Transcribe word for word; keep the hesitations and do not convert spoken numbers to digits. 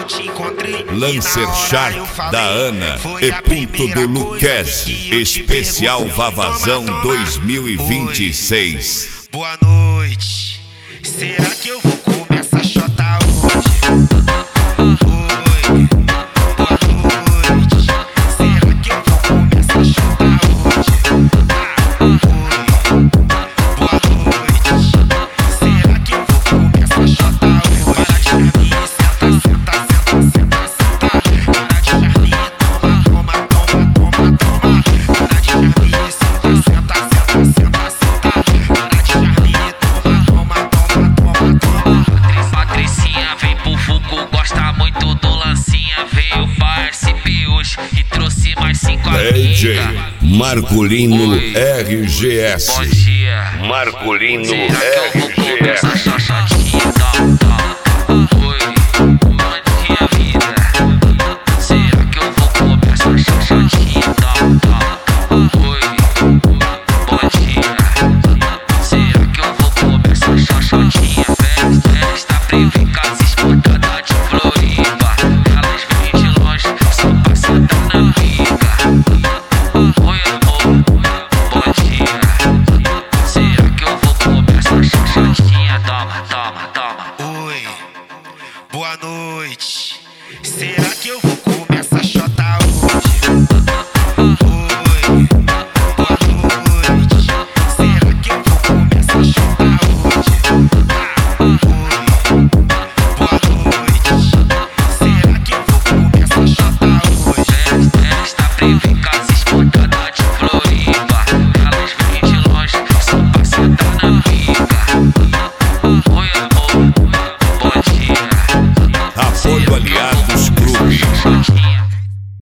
Lancer Shark da Ana e Punto do Luquezzi, especial Vavazão dois mil e vinte e seis. Boa noite, será que eu vou comer essa chota hoje? Oi, boa noite, será que eu vou comer essa chota hoje? Oi, boa noite, será que eu vou comer essa chota hoje? Para de charminha, senta, senta, senta, senta, senta. Para de charminha, toma, toma, toma, toma, toma. Para de charminha, senta, senta, senta, senta, senta. Para de charminha, toma, toma, toma, toma, toma. Patricinha vem pro Fuco, gosta muito do lancinha. Veio pra S P hoje e trouxe mais cinco amigas. D J Marcolino R G S. Bom dia. Marcolino Será que eu vou R G comer S. essa xoxotinha? Toma, toma. Oi, bom dia, vida. Será que eu vou comer essa xoxotinha? Toma, toma. Oi, bom dia. Será que eu vou comer essa xoxotinha? Festa privê, casa exportada de Floripa. Elas vêm de longe, só pra sentar na pica. Oi, amor, bom dia. Será que eu vou comer essa xoxotinha? Toma, toma, toma. Oi, boa noite, será que eu vou comer essa chota hoje?